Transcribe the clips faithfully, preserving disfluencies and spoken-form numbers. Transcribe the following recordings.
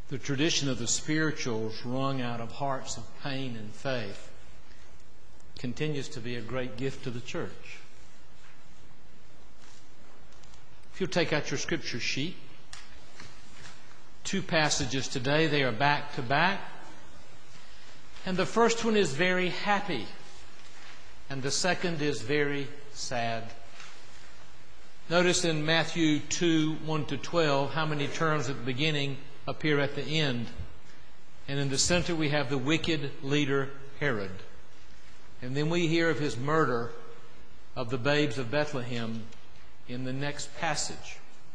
The tradition of the spirituals wrung out of hearts of pain and faith continues to be a great gift to the church. If you'll take out your scripture sheet, two passages today, they are back to back. And the first one is very happy, and the second is very sad. Notice in Matthew two, one to twelve, how many terms at the beginning appear at the end. And in the center we have the wicked leader Herod. And then we hear of his murder of the babes of Bethlehem in the next passage.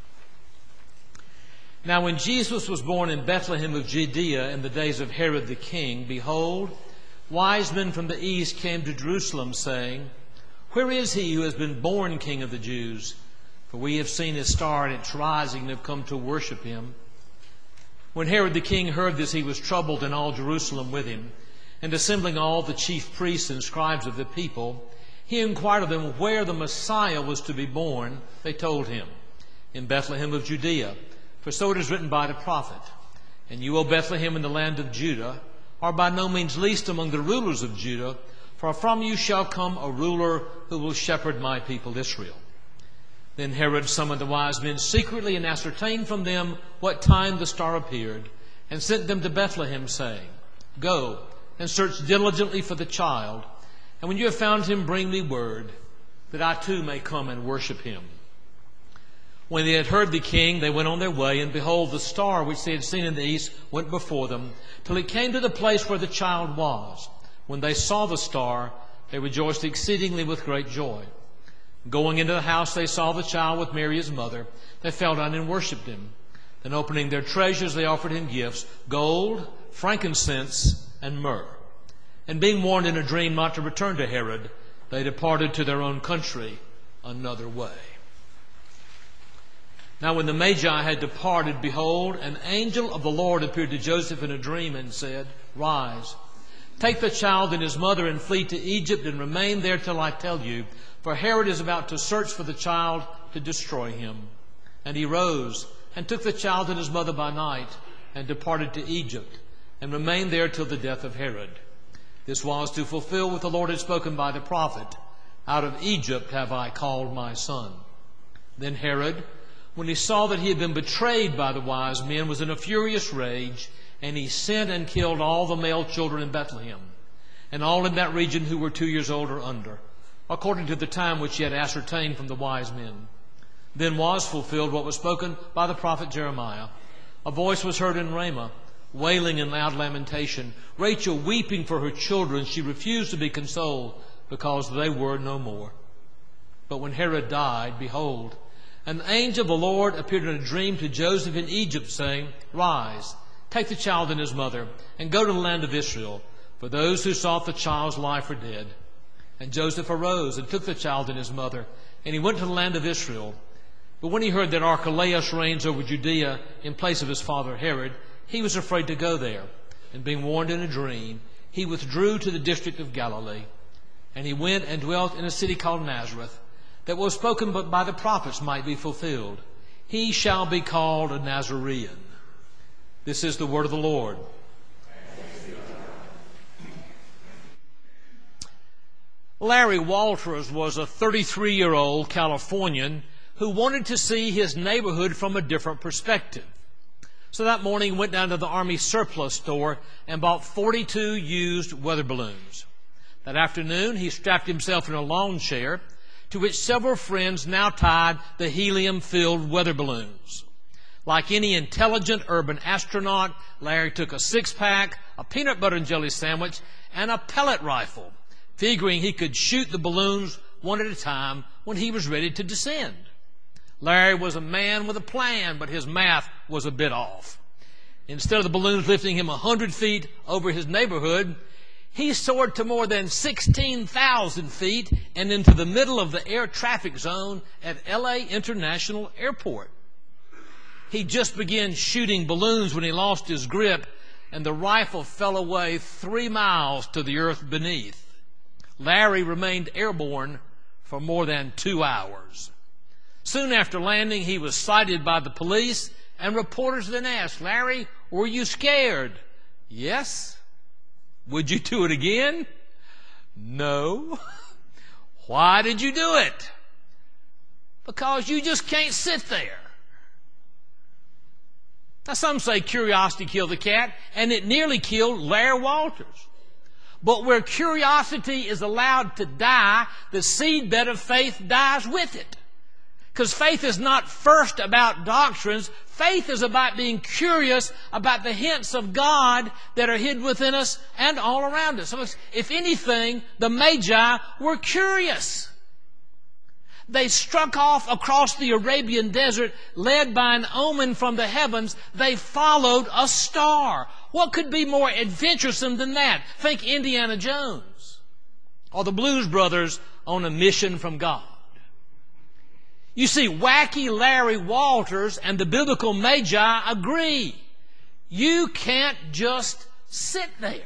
Now when Jesus was born in Bethlehem of Judea in the days of Herod the king, behold, wise men from the east came to Jerusalem, saying, Where is he who has been born King of the Jews? For we have seen his star at its rising and have come to worship him. When Herod the king heard this, he was troubled, and all Jerusalem with him. And assembling all the chief priests and scribes of the people, he inquired of them where the Messiah was to be born. They told him, In Bethlehem of Judea, for so it is written by the prophet. And you, O Bethlehem, in the land of Judah, are by no means least among the rulers of Judah, for from you shall come a ruler who will shepherd my people Israel. Then Herod summoned the wise men secretly and ascertained from them what time the star appeared, and sent them to Bethlehem, saying, Go and search diligently for the child, and when you have found him, bring me word, that I too may come and worship him. When they had heard the king, they went on their way, and behold, the star which they had seen in the east went before them, till it came to the place where the child was. When they saw the star, they rejoiced exceedingly with great joy. Going into the house, they saw the child with Mary his mother. They fell down and worshipped him. Then opening their treasures, they offered him gifts, gold, frankincense, and myrrh. And being warned in a dream not to return to Herod, they departed to their own country another way. Now when the Magi had departed, behold, an angel of the Lord appeared to Joseph in a dream and said, Rise, take the child and his mother and flee to Egypt and remain there till I tell you, for Herod is about to search for the child to destroy him. And he rose and took the child and his mother by night and departed to Egypt and remained there till the death of Herod. This was to fulfill what the Lord had spoken by the prophet, Out of Egypt have I called my son. Then Herod, when he saw that he had been betrayed by the wise men, was in a furious rage, and he sent and killed all the male children in Bethlehem, and all in that region who were two years old or under, according to the time which he had ascertained from the wise men. Then was fulfilled what was spoken by the prophet Jeremiah. A voice was heard in Ramah, wailing in loud lamentation, Rachel weeping for her children. She refused to be consoled, because they were no more. But when Herod died, behold, an angel of the Lord appeared in a dream to Joseph in Egypt, saying, Rise, take the child and his mother, and go to the land of Israel, for those who sought the child's life are dead. And Joseph arose and took the child and his mother, and he went to the land of Israel. But when he heard that Archelaus reigns over Judea in place of his father Herod, he was afraid to go there. And being warned in a dream, he withdrew to the district of Galilee. And he went and dwelt in a city called Nazareth, that was spoken but by the prophets might be fulfilled. He shall be called a Nazarene. This is the word of the Lord. Larry Walters was a thirty-three-year-old Californian who wanted to see his neighborhood from a different perspective. So that morning he went down to the Army surplus store and bought forty-two used weather balloons. That afternoon he strapped himself in a lawn chair to which several friends now tied the helium-filled weather balloons. Like any intelligent urban astronaut, Larry took a six-pack, a peanut butter and jelly sandwich, and a pellet rifle, figuring he could shoot the balloons one at a time when he was ready to descend. Larry was a man with a plan, but his math was a bit off. Instead of the balloons lifting him a hundred feet over his neighborhood, he soared to more than sixteen thousand feet and into the middle of the air traffic zone at L A International Airport. He just began shooting balloons when he lost his grip, and the rifle fell away three miles to the earth beneath. Larry remained airborne for more than two hours. Soon after landing, he was cited by the police And reporters then asked, Larry, were you scared? Yes. Would you do it again? No. Why did you do it? Because you just can't sit there. Now some say curiosity killed the cat, and it nearly killed Larry Walters. But where curiosity is allowed to die, the seedbed of faith dies with it. Because faith is not first about doctrines. Faith is about being curious about the hints of God that are hid within us and all around us. So if anything, the Magi were curious. They struck off across the Arabian desert, led by an omen from the heavens. They followed a star. What could be more adventuresome than that? Think Indiana Jones or the Blues Brothers on a mission from God. You see, wacky Larry Walters and the biblical Magi agree. You can't just sit there.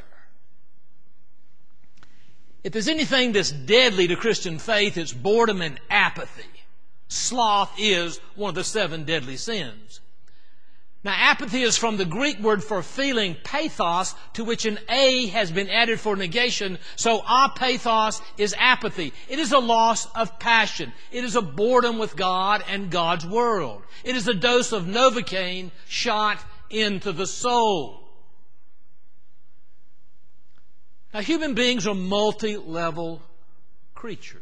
If there's anything that's deadly to Christian faith, it's boredom and apathy. Sloth is one of the seven deadly sins. Now, apathy is from the Greek word for feeling, pathos, to which an A has been added for negation. So, apathos is apathy. It is a loss of passion. It is a boredom with God and God's world. It is a dose of Novocaine shot into the soul. Now, human beings are multi-level creatures.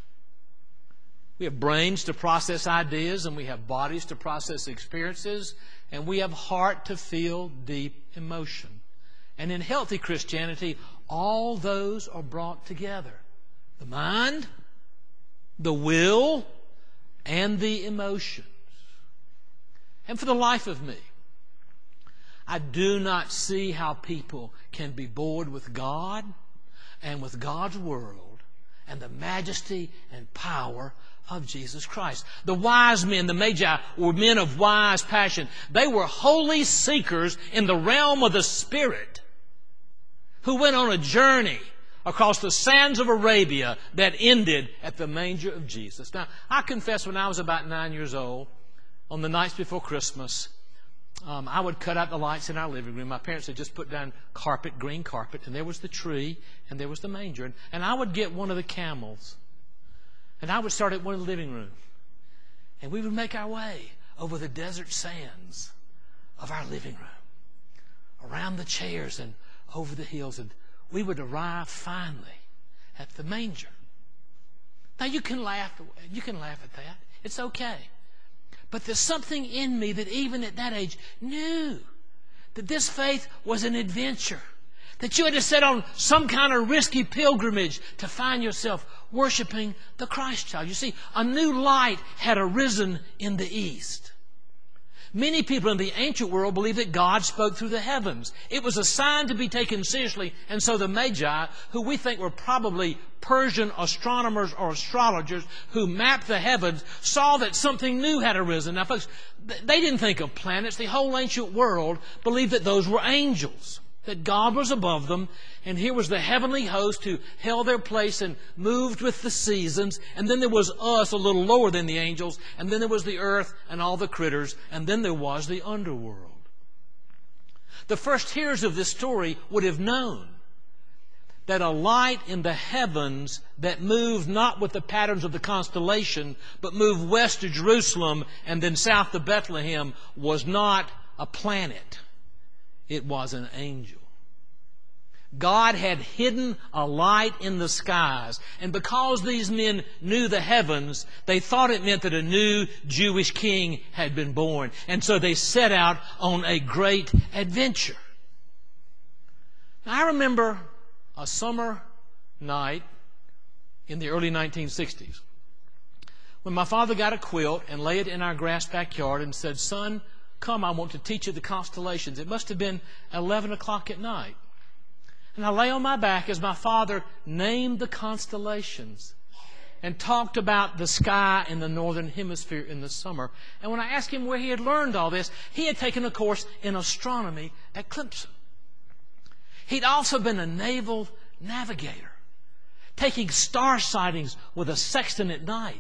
We have brains to process ideas, and we have bodies to process experiences, and we have heart to feel deep emotion. And in healthy Christianity, all those are brought together. The mind, the will, and the emotions. And for the life of me, I do not see how people can be bored with God and with God's world and the majesty and power of Jesus Christ. The wise men, the Magi, were men of wise passion. They were holy seekers in the realm of the Spirit who went on a journey across the sands of Arabia that ended at the manger of Jesus. Now, I confess when I was about nine years old, on the nights before Christmas, Um, I would cut out the lights in our living room. My parents had just put down carpet, green carpet, and there was the tree, and there was the manger. And, and I would get one of the camels, and I would start at one of the living room. And we would make our way over the desert sands of our living room, around the chairs and over the hills, and we would arrive finally at the manger. Now you can laugh, you can laugh at that. It's okay. But there's something in me that even at that age knew that this faith was an adventure. That you had to set on some kind of risky pilgrimage to find yourself worshiping the Christ child. You see, a new light had arisen in the east. Many people in the ancient world believed that God spoke through the heavens. It was a sign to be taken seriously. And so the Magi, who we think were probably Persian astronomers or astrologers who mapped the heavens, saw that something new had arisen. Now, folks, they didn't think of planets. The whole ancient world believed that those were angels, that God was above them, and here was the heavenly host who held their place and moved with the seasons, and then there was us a little lower than the angels, and then there was the earth and all the critters, and then there was the underworld. The first hearers of this story would have known that a light in the heavens that moved not with the patterns of the constellation, but moved west to Jerusalem and then south to Bethlehem was not a planet. It was an angel. God had hidden a light in the skies. And because these men knew the heavens, they thought it meant that a new Jewish king had been born. And so they set out on a great adventure. Now, I remember a summer night in the early nineteen sixties when my father got a quilt and laid it in our grass backyard and said, "Son, come, I want to teach you the constellations." It must have been eleven o'clock at night. And I lay on my back as my father named the constellations and talked about the sky in the northern hemisphere in the summer. And when I asked him where he had learned all this, he had taken a course in astronomy at Clemson. He'd also been a naval navigator, taking star sightings with a sextant at night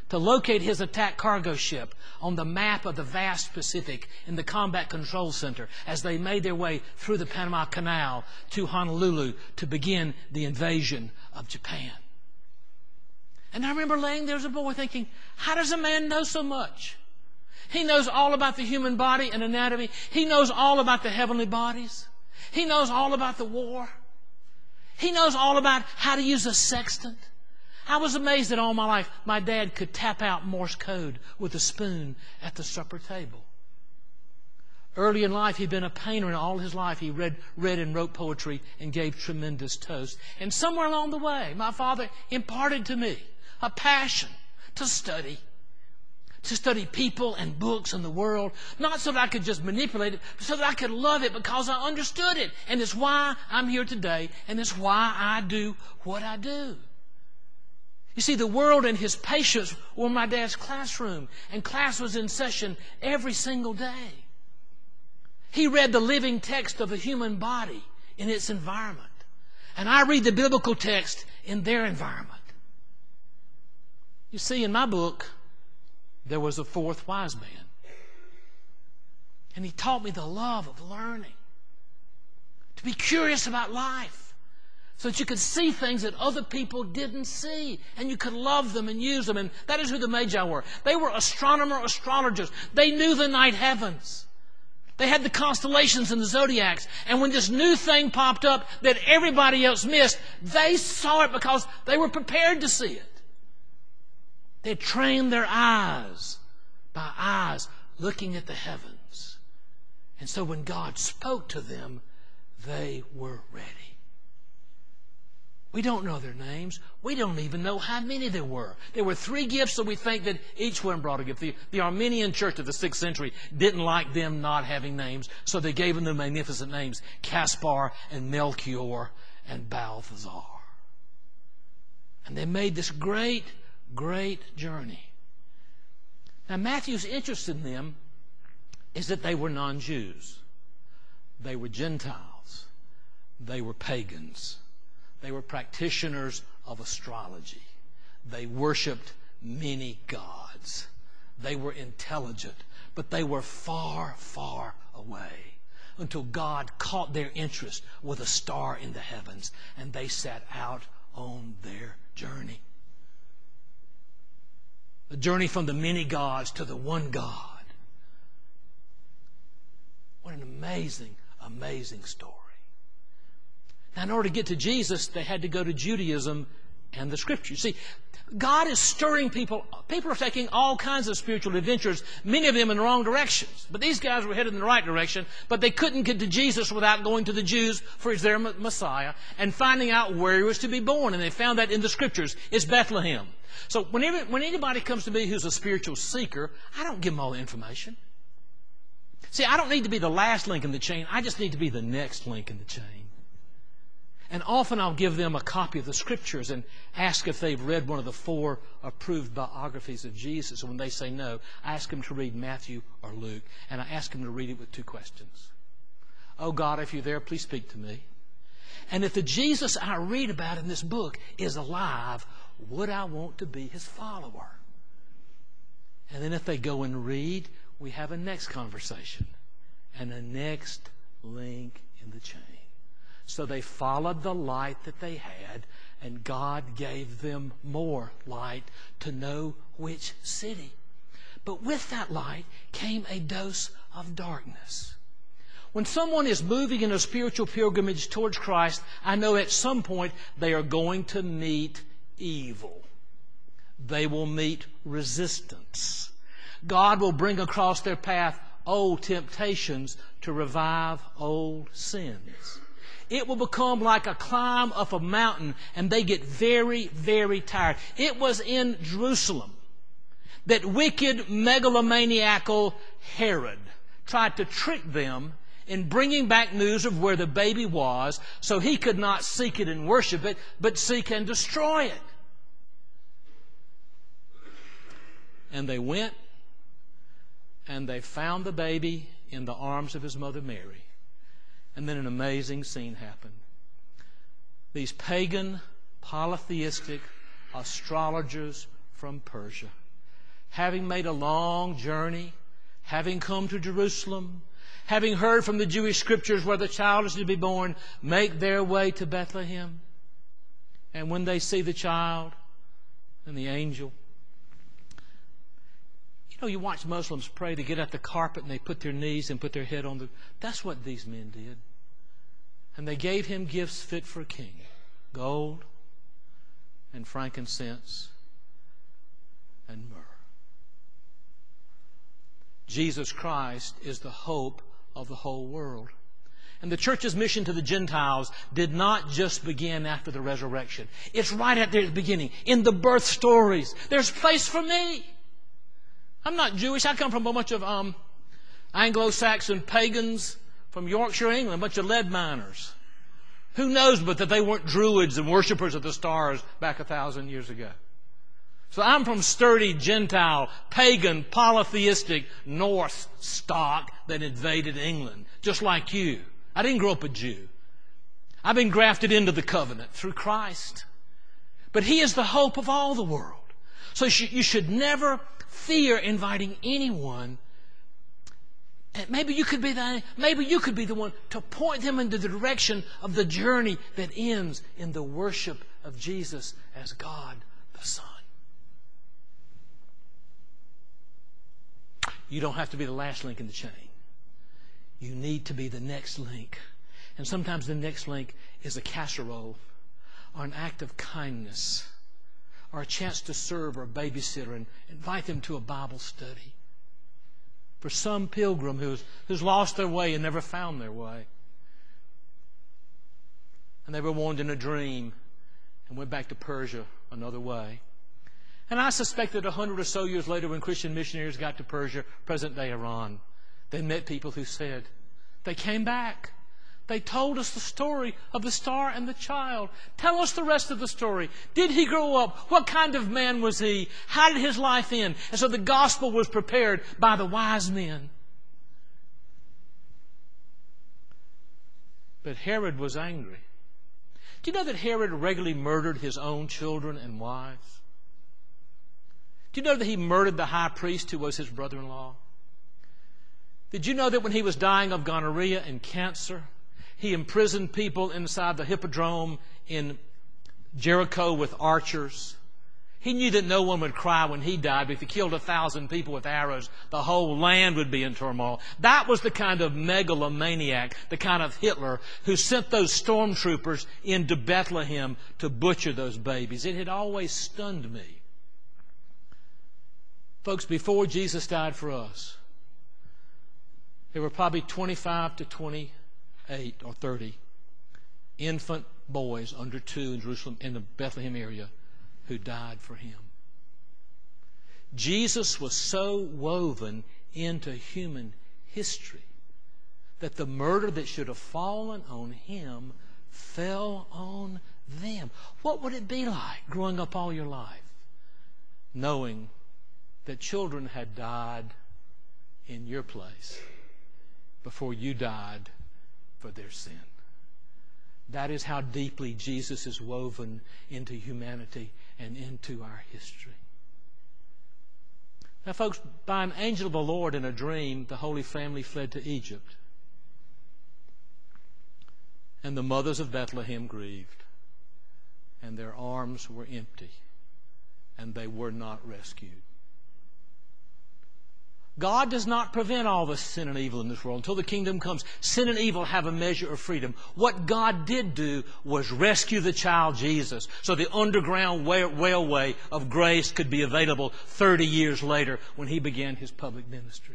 to locate his attack cargo ship on the map of the vast Pacific in the Combat Control Center as they made their way through the Panama Canal to Honolulu to begin the invasion of Japan. And I remember laying there as a boy thinking, how does a man know so much? He knows all about the human body and anatomy. He knows all about the heavenly bodies. He knows all about the war. He knows all about how to use a sextant. I was amazed that all my life my dad could tap out Morse code with a spoon at the supper table. Early in life, he'd been a painter, and all his life he read, read and wrote poetry and gave tremendous toasts. And somewhere along the way, my father imparted to me a passion to study, to study people and books and the world, not so that I could just manipulate it, but so that I could love it because I understood it. And it's why I'm here today, and it's why I do what I do. You see, the world and his patients were in my dad's classroom, and class was in session every single day. He read the living text of a human body in its environment, and I read the biblical text in their environment. You see, in my book, there was a fourth wise man, and he taught me the love of learning, to be curious about life, so that you could see things that other people didn't see, and you could love them and use them. And that is who the Magi were. They were astronomer astrologers. They knew the night heavens. They had the constellations and the zodiacs. And when this new thing popped up that everybody else missed, they saw it because they were prepared to see it. They trained their eyes by eyes looking at the heavens. And so when God spoke to them, they were ready. We don't know their names. We don't even know how many there were. There were three gifts, so we think that each one brought a gift. The, the Armenian church of the sixth century didn't like them not having names, so they gave them the magnificent names Caspar and Melchior and Balthazar. And they made this great, great journey. Now, Matthew's interest in them is that they were non-Jews. They were Gentiles. They were pagans. They were practitioners of astrology. They worshipped many gods. They were intelligent, but they were far, far away until God caught their interest with a star in the heavens, and they set out on their journey. The journey from the many gods to the one God. What an amazing, amazing story. Now, in order to get to Jesus, they had to go to Judaism and the Scriptures. See, God is stirring people. People are taking all kinds of spiritual adventures, many of them in the wrong directions. But these guys were headed in the right direction, but they couldn't get to Jesus without going to the Jews for their Messiah and finding out where he was to be born. And they found that in the Scriptures. It's Bethlehem. So whenever, when anybody comes to me who's a spiritual seeker, I don't give them all the information. See, I don't need to be the last link in the chain. I just need to be the next link in the chain. And often I'll give them a copy of the Scriptures and ask if they've read one of the four approved biographies of Jesus. And when they say no, I ask them to read Matthew or Luke. And I ask them to read it with two questions. Oh God, if you're there, please speak to me. And if the Jesus I read about in this book is alive, would I want to be his follower? And then if they go and read, we have a next conversation and a next link in the chain. So they followed the light that they had, and God gave them more light to know which city. But with that light came a dose of darkness. When someone is moving in a spiritual pilgrimage towards Christ, I know at some point they are going to meet evil. They will meet resistance. God will bring across their path old temptations to revive old sins. It will become like a climb up a mountain, and they get very, very tired. It was in Jerusalem that wicked, megalomaniacal Herod tried to trick them in bringing back news of where the baby was so he could not seek it and worship it, but seek and destroy it. And they went, and they found the baby in the arms of his mother Mary. And then an amazing scene happened. These pagan, polytheistic astrologers from Persia having made a long journey, having come to Jerusalem, having heard from the Jewish Scriptures where the child is to be born, make their way to Bethlehem. And when they see the child and the angel, you know, you watch Muslims pray, they get at the carpet and they put their knees and put their head on the... That's what these men did. And they gave him gifts fit for a king. Gold and frankincense and myrrh. Jesus Christ is the hope of the whole world. And the church's mission to the Gentiles did not just begin after the resurrection. It's right at the beginning, in the birth stories. There's place for me. I'm not Jewish. I come from a bunch of um, Anglo-Saxon pagans from Yorkshire, England, a bunch of lead miners. Who knows but that they weren't druids and worshippers of the stars back a thousand years ago. So I'm from sturdy, Gentile, pagan, polytheistic North stock that invaded England, just like you. I didn't grow up a Jew. I've been grafted into the covenant through Christ. But He is the hope of all the world. So you should never fear inviting anyone. And maybe you could be the, maybe you could be the one to point them into the direction of the journey that ends in the worship of Jesus as God the Son. You don't have to be the last link in the chain. You need to be the next link. And sometimes the next link is a casserole or an act of kindness or a chance to serve or babysit or invite them to a Bible study. For some pilgrim who's, who's lost their way and never found their way. And they were warned in a dream and went back to Persia another way. And I suspect that a hundred or so years later, when Christian missionaries got to Persia, present-day Iran, they met people who said, they came back. They told us the story of the star and the child. Tell us the rest of the story. Did he grow up? What kind of man was he? How did his life end? And so the gospel was prepared by the wise men. But Herod was angry. Do you know that Herod regularly murdered his own children and wives? Do you know that he murdered the high priest who was his brother-in-law? Did you know that when he was dying of gonorrhea and cancer, he imprisoned people inside the hippodrome in Jericho with archers? He knew that no one would cry when he died, but if he killed a thousand people with arrows, the whole land would be in turmoil. That was the kind of megalomaniac, the kind of Hitler, who sent those stormtroopers into Bethlehem to butcher those babies. It had always stunned me. Folks, before Jesus died for us, there were probably twenty-five to twenty-eight or thirty infant boys under two in Jerusalem, in the Bethlehem area, who died for Him. Jesus was so woven into human history that the murder that should have fallen on Him fell on them. What would it be like growing up all your life knowing that children had died in your place before you died for their sin? That is how deeply Jesus is woven into humanity and into our history. Now, folks, by an angel of the Lord in a dream, the Holy Family fled to Egypt. And the mothers of Bethlehem grieved. And their arms were empty. And they were not rescued. God does not prevent all the sin and evil in this world. Until the kingdom comes, sin and evil have a measure of freedom. What God did do was rescue the child Jesus so the underground railway of grace could be available thirty years later when He began His public ministry.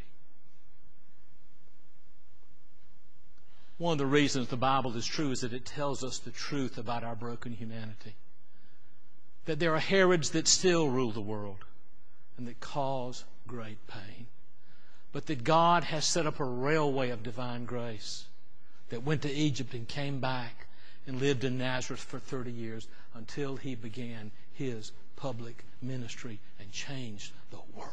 One of the reasons the Bible is true is that it tells us the truth about our broken humanity. That there are Herods that still rule the world and that cause great pain. But that God has set up a railway of divine grace that went to Egypt and came back and lived in Nazareth for thirty years until He began His public ministry and changed the world.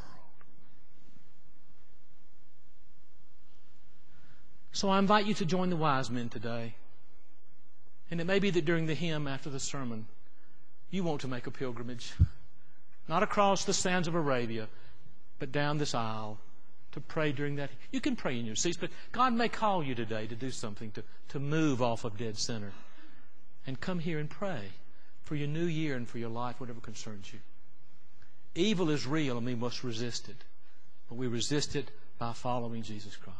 So I invite you to join the wise men today. And it may be that during the hymn after the sermon, you want to make a pilgrimage. Not across the sands of Arabia, but down this aisle to pray during that. You can pray in your seats, but God may call you today to do something, to, to move off of dead center. And come here and pray for your new year and for your life, whatever concerns you. Evil is real and we must resist it. But we resist it by following Jesus Christ.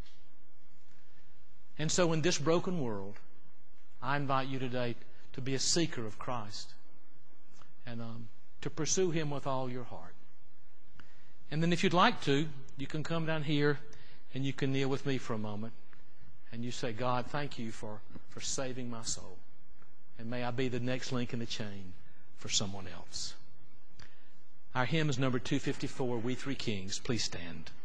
And so in this broken world, I invite you today to be a seeker of Christ and um, to pursue Him with all your heart. And then if you'd like to, you can come down here and you can kneel with me for a moment. And you say, God, thank you for, for saving my soul. And may I be the next link in the chain for someone else. Our hymn is number two fifty-four, We Three Kings. Please stand.